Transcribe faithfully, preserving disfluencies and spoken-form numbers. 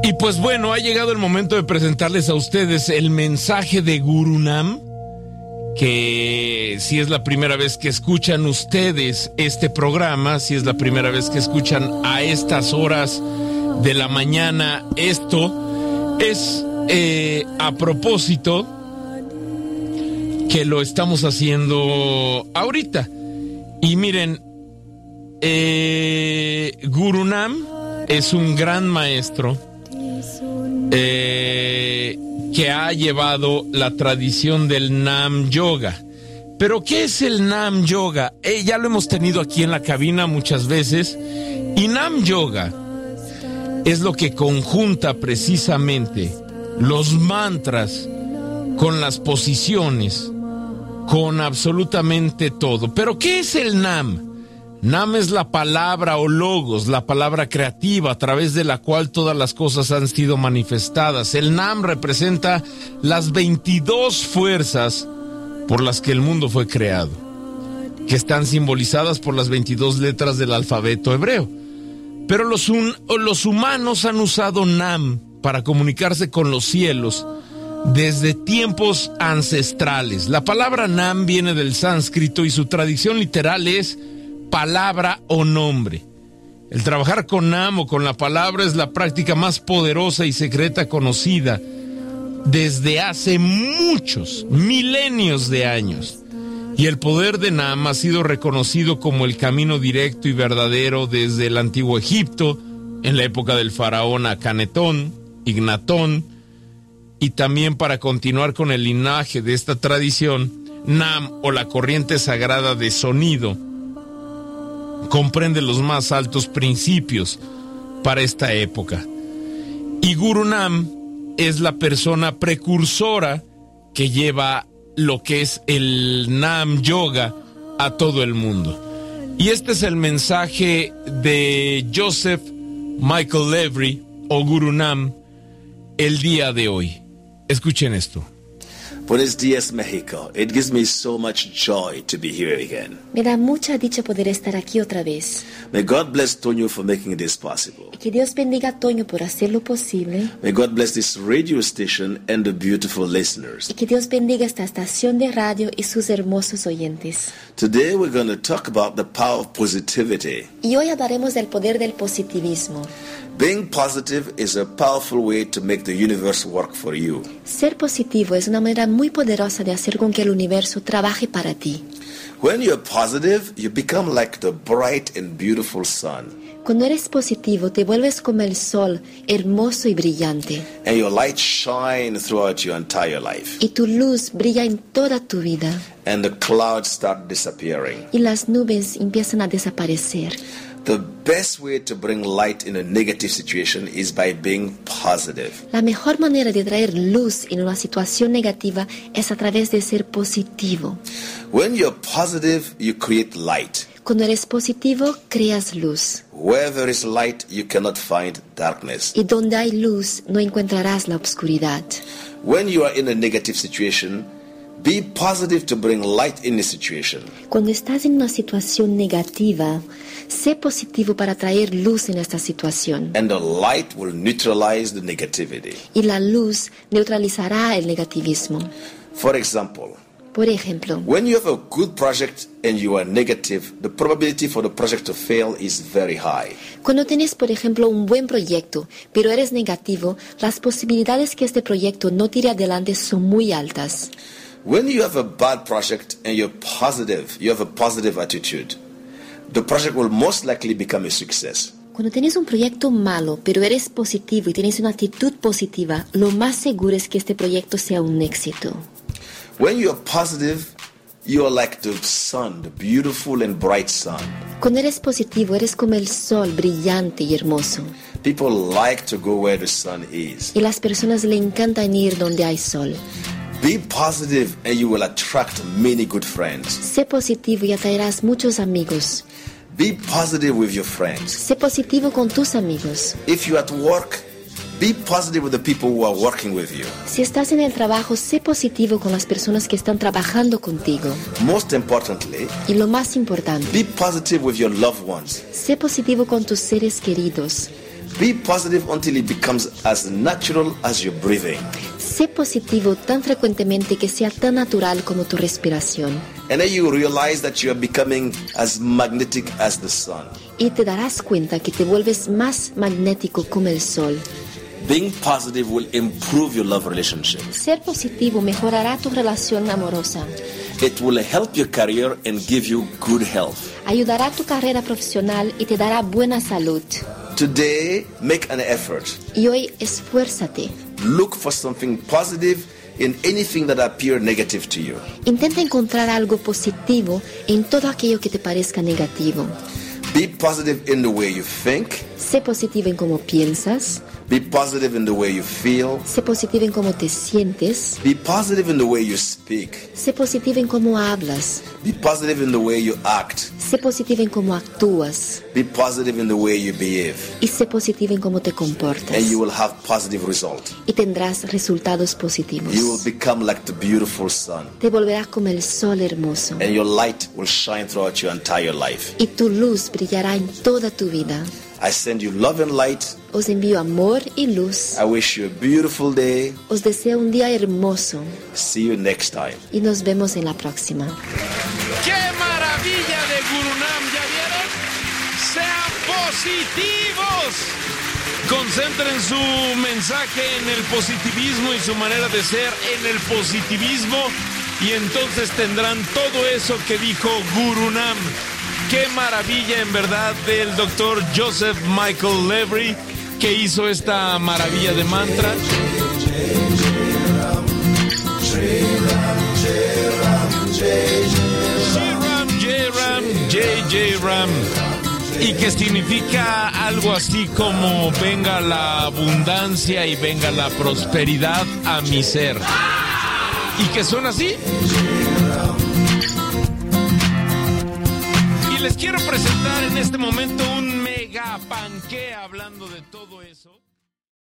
Y pues bueno, ha llegado el momento de presentarles a ustedes el mensaje de Guru Nam, que si es la primera vez que escuchan ustedes este programa, si es la primera vez que escuchan a estas horas de la mañana esto, es eh, a propósito que lo estamos haciendo ahorita. Y miren, eh, Guru Nam es un gran maestro eh, que ha llevado la tradición del Nam Yoga. Pero ¿qué es el Nam Yoga? Eh, ya lo hemos tenido aquí en la cabina muchas veces. Y Nam Yoga es lo que conjunta precisamente los mantras con las posiciones, con absolutamente todo. ¿Pero qué es el Nam? Nam es la palabra o logos, la palabra creativa a través de la cual todas las cosas han sido manifestadas. El Nam representa las veintidós fuerzas por las que el mundo fue creado, que están simbolizadas por las veintidós letras del alfabeto hebreo. Pero los, un, los humanos han usado Nam para comunicarse con los cielos desde tiempos ancestrales. La palabra Nam viene del sánscrito y su tradición literal es palabra o nombre. El trabajar con Nam o con la palabra es la práctica más poderosa y secreta conocida desde hace muchos, milenios de años. Y el poder de Nam ha sido reconocido como el camino directo y verdadero desde el antiguo Egipto, en la época del faraón Akenatón, Ignatón, y también para continuar con el linaje de esta tradición, Nam o la corriente sagrada de sonido comprende los más altos principios para esta época. Y Guru Nam es la persona precursora que lleva lo que es el Nam Yoga a todo el mundo. Y este es el mensaje de Joseph Michael Lavery o Guru Nam el día de hoy. Escuchen esto. Buenos días, México. It gives me so much joy to be here again. Me da mucha dicha poder estar aquí otra vez. May God bless Toño for making this possible. Y que Dios bendiga a Toño por hacerlo posible. May God bless this radio station and the beautiful listeners. Y que Dios bendiga esta estación de radio y sus hermosos oyentes. Today we're going to talk about the power of positivity. Y hoy hablaremos del poder del positivismo. Being positive is a powerful way to make the universe work for you. Ser positivo es una manera muy poderosa de hacer con que el universo trabaje para ti. When you're positive, you become like the bright and beautiful sun. Cuando eres positivo, te vuelves como el sol, hermoso y brillante. And your light shine throughout your entire life. Y tu luz brilla en toda tu vida. And the clouds start disappearing. Y las nubes empiezan a desaparecer. The best way to bring light in a negative situation is by being positive. La mejor manera de traer luz en una situación negativa es a través de ser positivo. When you're positive, you create light. Cuando eres positivo, creas luz. Where there is light, you cannot find darkness. Y donde hay luz, no encontrarás la oscuridad. When you are in a negative situation, be positive to bring light in the situation. Cuando estás en una situación negativa, sé positivo para traer luz en esta situación. And the light will neutralize the negativity. Y la luz neutralizará el negativismo. For example, Por ejemplo, when you have a good project and you are negative, the probability for the project to fail is very high. cuando tienes, por ejemplo, un buen proyecto, pero eres negativo, las posibilidades que este proyecto no tire adelante son muy altas. When you have a bad project and you're positive, you have a positive attitude, the project will most likely become a success. Cuando tienes un proyecto malo, pero eres positivo y tienes una actitud positiva, lo más seguro es que este proyecto sea un éxito. When you're positive, you are like the sun, the beautiful and bright sun. Cuando eres positivo, eres como el sol brillante y hermoso. People like to go where the sun is. Y las personas le encantan ir donde hay sol. Be positive and you will attract many good friends. Sé positivo y atraerás muchos amigos. Be positive with your friends. Sé positivo con tus amigos. If you're at work, be positive with the people who are working with you. Si estás en el trabajo, sé positivo con las personas que están trabajando contigo. Most importantly, Y lo más importante, be positive with your loved ones. sé positivo con tus seres queridos. Be positive until it becomes as natural as your breathing. Sé positivo tan frecuentemente que sea tan natural como tu respiración. And then you realize that you are becoming as magnetic as the sun. Y te darás cuenta que te vuelves más magnético como el sol. Being positive will improve your love relationship. Ser positivo mejorará tu relación amorosa. It will help your career and give you good health. Ayudará a tu carrera profesional y te dará buena salud. Today, make an effort. Y hoy esfuérzate. Look for something positive in anything that appears negative to you. Intenta encontrar algo positivo en todo aquello que te parezca negativo. Be positive in the way you think. Sé positivo en cómo piensas. Be positive in the way you feel. Sé positivo en cómo te sientes. Be positive in the way you speak. Sé positivo en cómo hablas. Be positive in the way you act. Sé positivo en cómo actúas. Be positive in the way you behave. Y sé positivo en cómo te comportas. And you will have positive results. Y tendrás resultados positivos. You will become like the beautiful sun. Te volverás como el sol hermoso. And your light will shine throughout your entire life. Y tu luz brillará en toda tu vida. I send you love and light. Os envío amor y luz. I wish you a beautiful day. Os deseo un día hermoso. See you next time. Y nos vemos en la próxima. ¡Qué maravilla de Guru Nam! ¿Ya vieron? ¡Sean positivos! Concentren su mensaje en el positivismo y su manera de ser en el positivismo y entonces tendrán todo eso que dijo Guru Nam. Qué maravilla en verdad del doctor Joseph Michael Lavery que hizo esta maravilla de mantra. Ram, Jai Ram, Jai Jai Ram. Y que significa algo así como venga la abundancia y venga la prosperidad a mi ser. ¿Y que suena así? Y les quiero presentar en este momento un mega panqué hablando de todo eso.